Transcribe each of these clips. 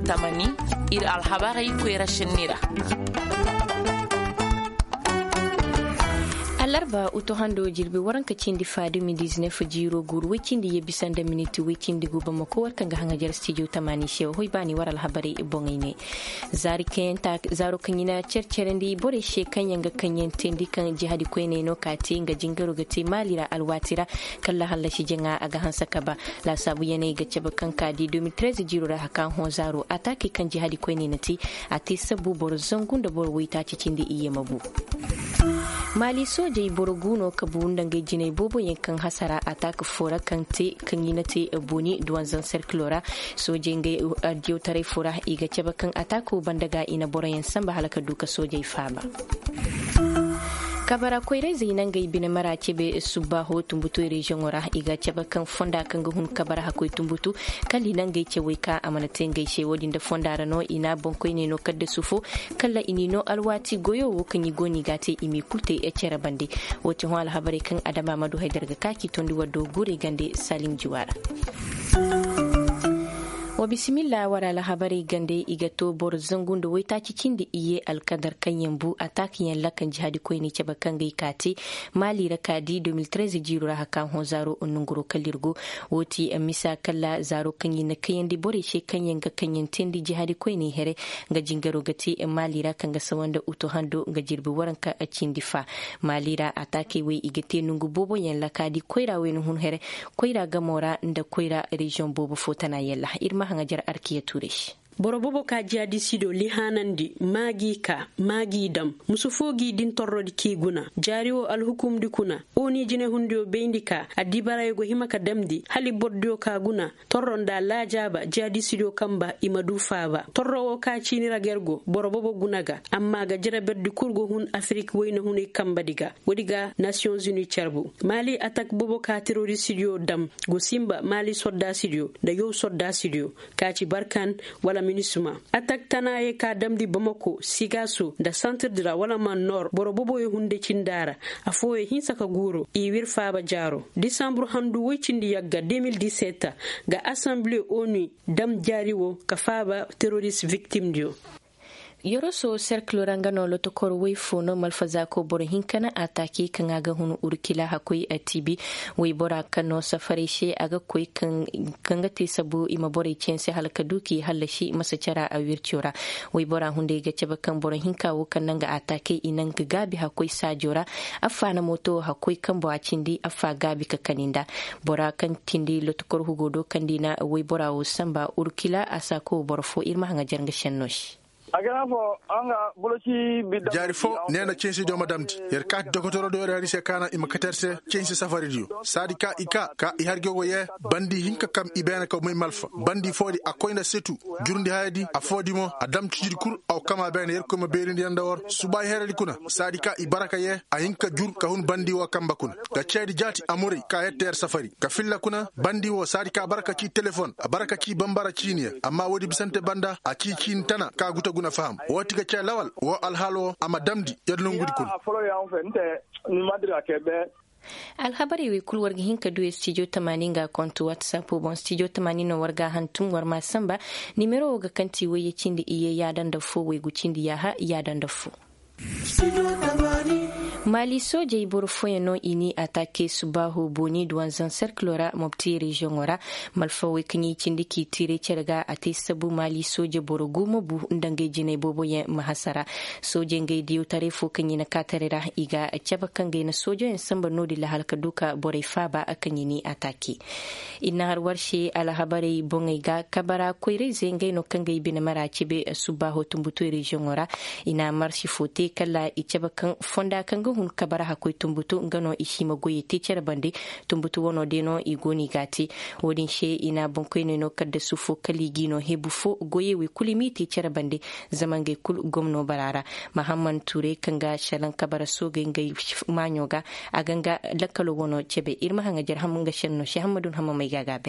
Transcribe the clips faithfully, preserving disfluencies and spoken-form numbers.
tamani ir alhabari kwera shinnira. Alarba uto hando jirbi waranka cindi fadu mi dix-neuf jiro gur wikindi ye bisanda miniti wikindi guba mako warkanga hanga jar studio tamani shew hoy bani waral habari bongine zari kenta zaro kanyina cercerendi bore she kanyanga kanyen tendi kan jihadi kwene no kati nga jingaro gati malira alwatira kala halla shi jenga aga hansa kaba la sabu yene ga ceba kanka di deux mille treize jiro ra hakan ho zaro ataki kan jihadi kwene nati ati sabu bor zangunda bor wita cindi iye mabu Mali soja boroguno kabunda ngejine bobo yankan hasara attack fora kante kanyinate boni duwanzan circulora soja ngai adio tare fora iga cebakan attack bandaga ina borayen samba halaka duka soja ifaba kabara koyre zinan gai bina mara cebe subba ho tumbutu region ora iga ceba kan fonda kan hun kabara hakoy tumbutu kalli nan gai ce weka amanaten gai she wodin da fonda rano ina bonkoy ne no kadda sufo kalla inino alwati goyo wo kan goni gate imi kulte e cera bande woti hon alhabari kan adama madu haidar ga kaki tondi waddo gure gande salim jiwara wa bismillah wara la habari gande igato bor zangundo waita cikin da iye alkadar kan yambu atakin yan lakan jihadi ko ne ceba kan gai kati mali rakadi deux mille treize jiro hakan ho zaro onunguro kalirgo woti misa kala zaro kan yin kayan di bore she kan yan ga kan yin tendi jihadi ko ne here ga jingaro gati mali rakan ga sawanda uto hando ga jirbi waranka a cindifa mali ra atake wai igate nungu bobo yan lakadi koira wen hun here koira ga mora nda koira region bobo fotana yalla irma hangajar arkiya turish borobobo ka jadi sido lihanandi magi ka magi dam musufogi din torrodi kiguna jariwo alhukum dikuna oni jine hundio beindika adibara go himaka damdi hali boddo ka guna torronda lajaba jadi sido kamba imadu faba torrowo ka chini ragergo borobobo gunaga amma ga jira beddi kurgo hun afrique wayna huni kamba diga wodiga nations unies charbu mali attack bobo ka terrorist studio dam go simba mali sodda studio da yo sodda studio ka ci barkan wala minisuma attack tanaye ka damdi Bamako Sigaso da centre de la wala man nord borobobo ye hunde cindara afoye hinsa ka guro i wirfa ba jaro décembre handu wicindi yagga deux mille dix-sept ga assemblée onu dam jariwo ka faba terrorist victime dio Yoroso cercle rangano lotokor way fono malfaza ko bor hinkana ataki kan aga hunu urkila hakoi atibi way bora kano safari she aga koi kan kangati sabu ima bore chense halka duki halashi masacara a wirchora way bora hunde ga ceba kan bor hinka wo kan nanga ataki inan gabi hakoi sajora afana moto hakoi kan bo acindi afa gabi ka kaninda bora kan tindi lotokor hugodo kandina way bora wo samba urkila asako borfo irma hanga jarnga shennosh jari fo nena censi do madamdi yer kat dokotoro do rari se kana ima katerse censi safari dio sadika ika ka i harge go ye bandi hinka kam ibena ko muy malfa bandi fodi akoyna setu jurndi haydi a fodi mo adam tijir kur aw kama ben yer ko ma berindi andawor suba herali kuna sadika i baraka ye a hinka jur ka hun bandi wo kamba kun ga cedi jati amuri ka yetter safari ka filla kuna bandi wo sadika baraka ci telephone a baraka ci bambara ciniya amma wodi bisante banda a ci cin tana ka guta guna faham woti ga ci lawal wo alhalo ama damdi yadlo ngudi kun alhabari wi kul warga hinka du studio tamanin ga konto whatsapp bon studio tamanin no warga hantun war ma samba numero ga kanti waye cindi iye yadan da fo way gucindi ya ha yadan da fo Mali soja ibor foyeno ini atake subahu boni duanzan cerclora mobti region ora malfawe kanyi cindiki tire cerga ate sabu Mali soja borogumo bu ndange jine bobo ye mahasara soja ngai diu tarefo kanyi na katarera iga chaba kangai na soja en samba nodi la halka duka bore faba akanyi ni atake ina har warshe ala habari bongaiga kabara koire zengai no kangai bina mara chibe subahu tumbutu region ora ina marshi fote kala ichaba kan fonda kanga hun kabara hakoi tumbutu ngano ishima goye teacher bande tumbutu wono deno igoni gati wodin she ina bonko no kadda sufo kaligino hebufo goye we kulimi teacher bande zamange kul gomno barara Muhammad Ture kanga shalan kabara so gengai manyoga aganga lakalo wono chebe irma hanga jar hamunga shenno she hamadun hamma mai gaga bere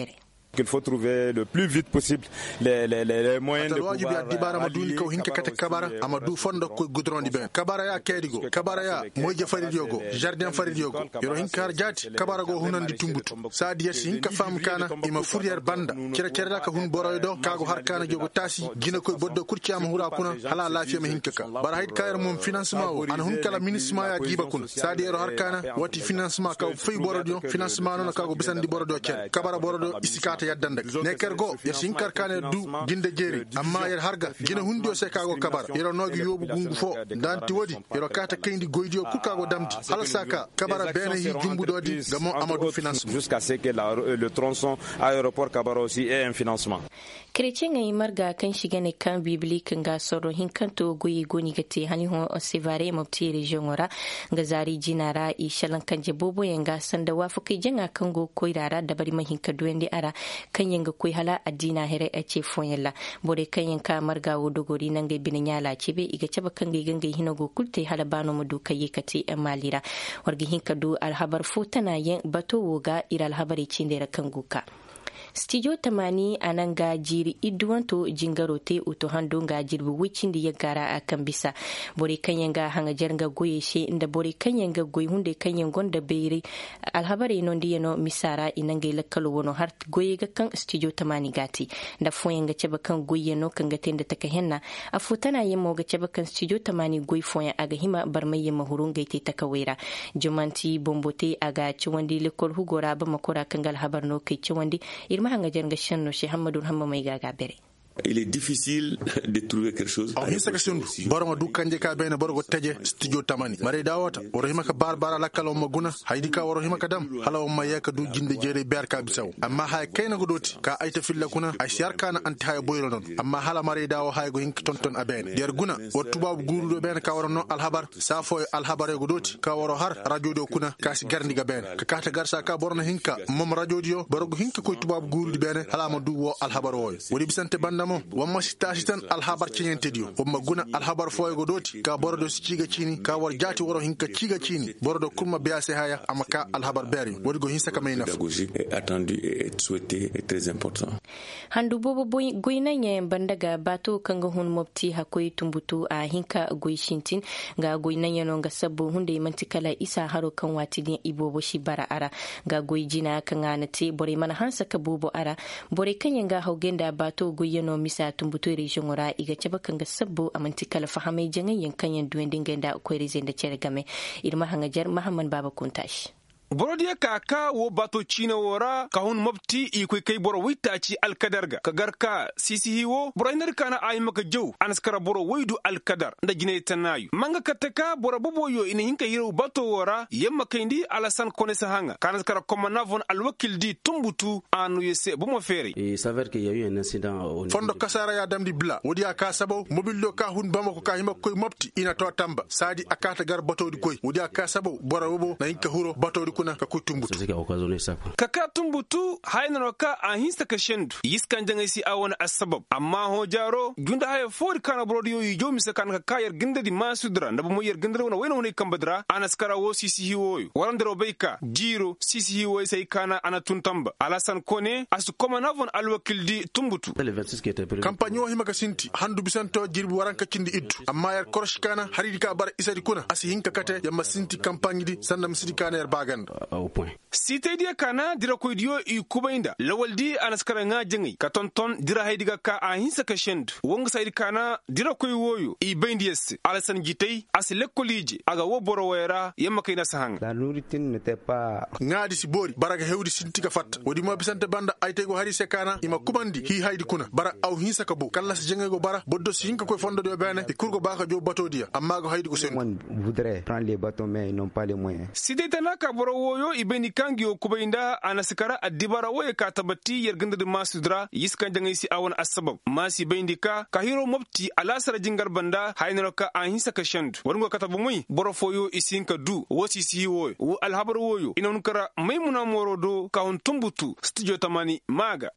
qu'il faut trouver le plus vite possible les les les moyens de wajibi pouvoir dibara maduni ko hinka kata kabara amadu fondo ko gudron di ben kabara ya kedigo kabara ya moje farid yogo jardin farid yogo yoro hinka har jati kabara go hunandi tumbutu sa diya hinka fam kana ima fourier banda kira kira ka hun boroydo kago har kana jogo tasi gina ko boddo kurci am hura kuna hala lafiya ma hinka ka bara hayd kayar mum financement o an hun kala ministre ya giba kun sa diya har kana wati financement ka fay borodo financement non kago bisandi borodo cer kabara borodo isikata yaddande ne kergo ya hinkar kana du ginde jeri amma yer harga gina hundio se kago kabara yero nogi yobu gungu fo danti wodi yero kata kendi goydio ku kago damti hala saka kabara bene hi jumbudo di gamo amadou financement jusqu'à ce que la, le tronçon aéroport kabara aussi ait un financement. Chrétien ay marga kan shiga ne kan biblique nga soro hinkanto goyi goni gate hani ho sevare mabti region ora nga zari jinara i shalan kanje bobo yanga sanda wafu kai janga kango koirara da bari mahinka duende ara kan yanga koi hala adina here a ce fonyalla bore kan yanka marga wodogori nan ga bin nyala cibe iga caba kan ga ganga hino go kulte hala bano mudu kai kate e malira wargi hinka du alhabar futana yen bato woga ira alhabari cindera kanguka studio tamani anan ga jiri idwanto jingarote uto hando ga jirbi wicin da ya gara a kan bisa bore kanyan ga hanga jarga goye she inda bore kanyan ga goye hunde kanyan gonda beiri alhabare non di no misara inan ga lakkalo wono har goye ga kan studio tamani gati da foyen ga ceba kan goye no kan ga tenda taka henna a futana yemo ga ceba kan studio tamani goye foyen aga hima barmaye mahurun ga te taka wera jumanti bombote aga ciwandi lekol hugora ba makora kan gal habar no kai ciwandi irma hanga jarga shanno shi Hamadou Hamma mai gaga bere. Il est difficile de trouver quelque chose. On hisa kasundu boroma du kanje ka bene borgo teje studio tamani mare dawata oro himaka barbara lakalo maguna haydi ka oro himaka dam hala o mayeka du jinde jere ber ka bisaw amma hay kayna godoti ka ayta filla kuna ashar kana anti hay boyro non amma hala mare dawo hay go hinki tonton abene der guna o tubabu gurudo bene ka woro no alhabar safo alhabare godoti ka woro har radio do kuna ka si garniga bene ka kata garsa ka borna hinka mom radio dio borgo hinka ko tubabu gurudo bene hala ma du wo alhabar wo wodi bisante banda wamma sitasitan alhabar cinyente dio wamma guna alhabar foygo doti ka bordo ciga cini ka war jati woro hinka ciga cini bordo kuma biase haya amaka alhabar beri wodi go hinsa kamay naf attendu et souhaité est très important. Handu bobo boy goyna nye bandaga bato kanga hun mopti hakoy tumbutu a hinka goy shintin ga goyna nye no ga sabbo hunde mantikala isa haro kan watidin ibobo shi bara ara ga goy jina kan anate bore mana hansa ka bobo ara bore kanya ga haugenda bato goyeno misa tumbutu region ora iga caba kan ga sabbo amantikala fahamai jangan yankan yan duwendin ganda akwai rezen da cere game irma hangajar Muhammad Baba Kuntash. Borodiya kaka wo bato china wora ka hun mabti i koy kay boro witaci alkadarga ka garka sisi hiwo boro inar kana ay maka jow anaskara boro waydu alkadar nda jine tanayu manga kataka boro bobo yo ina hinka yiro bato wora yemma kayndi alasan konesa hanga kanaskara komana von alwakil di tumbutu anu yese bumo feri et s'avère qu'il y a eu un incident au fondo kasara ya damdi bla wodi aka sabo mobillo ka hun bamako ka hima koy mabti ina to tamba sadi akata gar bato di koy wodi aka sabo boro bobo na hinka huro bato kuna ka kutumbutu kaka tumbutu haynano ka a hinsta ka shendu yiskan janga si awon asbab amma ho jaro gunda hay for kana brodio yi jomi se kan ka kayar ginda di masudra ndabo mo yer ginda wona wena wona kambadra anaskara wo sisi hiwoyo warandro beika jiro sisi hiwoy sai kana ana tuntamba alasan kone asu koma navon alwakil di tumbutu kampanyo himaka sinti handu bisanto jirbi waranka cindi iddu amma yar korosh kana haridi ka bar isadi kuna asi hinka kate yamma sinti kampanyi di sandam sidi kana yar bagan au point. Site dia kana dira ko dio i kubainda lawal di anaskara nga jengi ka tonton dira haydiga ka a hinsa ka shendu wonga saydi kana dira ko woyo i baindies alasan gitei as lekkoliji aga wo boro wera yemma kayna sahanga la nourriture n'était pas ngadi si bori baraga hewdi sintika fatta wodi mo bisante banda ayte go hari se kana ima kubandi hi haydi kuna bara aw hinsa ka bo kala se jengi go bara boddo si hinka ko fondo do bene e kurgo baka jo bato dia amma go haydi go sen on voudrait prendre les bateaux mais ils n'ont pas les moyens site tanaka boro woyo ibeni kangi o kubainda anasikara adibara woye ka tabati yerginda de masudra yiskan jangai si awon asbab masi baindika ka hiro mopti alasara jingar banda haynero ka ahinsa ka shandu warngo katabu muy boro foyo isinka du wosi si woyo wo alhabar woyo inon kara maymuna morodo ka hon tumbutu studio tamani maga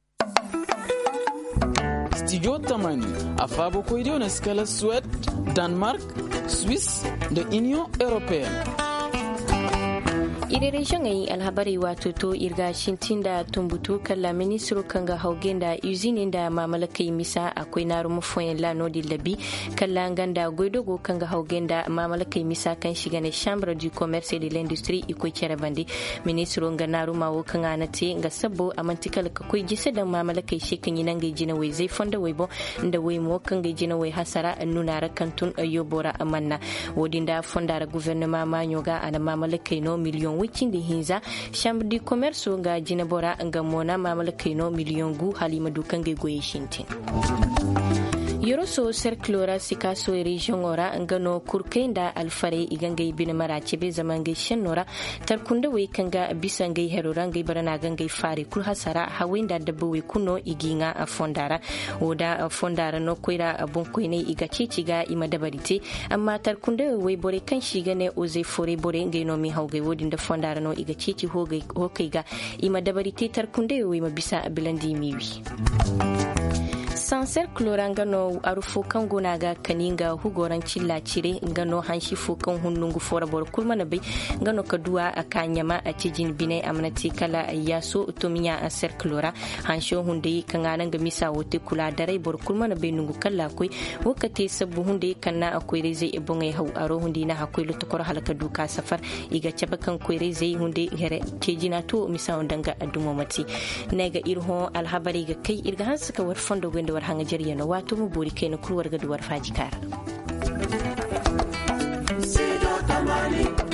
Studio Tamani afabo ko idio na skala Suède, Danemark, Suisse de Union Européenne. ire region ai alhabari wato to irga shintinda tumbutu kala ministro kanga haugenda usine da mamalakai misa akwai naru mufoyin lano di labi kala ganda goidogo kanga haugenda mamalakai misa kan shiga ne chambre du commerce et de l'industrie iko cere bandi ministro nga naru mawo kanga nate nga sabo amantikal ka koi gisa da mamalakai shekan yinan ga jina wai zai fonda wai bo nda wai mo kanga jina wai hasara nunara kantun yobora amanna wodinda fondara gouvernement ma nyoga ana mamalakai no million wicin da hinza chambre du commerce ga jina bora nga mona mamalakai no million gu halima dukan ga goye shintin Yoroso Cerclora Sikaso region ora ngano kurkenda alfare igangai bin marace be zaman gai shanora tarkunda wai kanga bisangai heroran gai barana gangai fare kul hasara hawinda dabbo wai kuno iginga a fondara oda fondara no koira abun koine iga ciciga ima dabarite amma tarkunda wai bore kan shiga ne oze fore bore ngai no mi hawgai wodin da fondara no iga cici hogai hokaiga ima dabarite tarkunda wai mabisa bilandi miwi sanser kloranga no arufu kan gona ga kaninga hugoran cilla cire ngano hanshi fukan hunnungu fora bor kulmana bai ngano kaduwa akanyama a cijin bine amnati kala yaso utumiya a ser klora hansho hunde kan anan ga misa wote kula dare bor kulmana bai nungu kala koi wakati sabu hunde kanna akwai reze ibongai hau aro hunde na hakoi lutukor halaka duka safar iga cabakan koi reze hunde here cijina to misa wandanga adumo mati nega irho alhabari ga kai irga hansuka war fondo gwenda war hanga jariya na wato mu bori kai na kurwar gaduwar fajikar.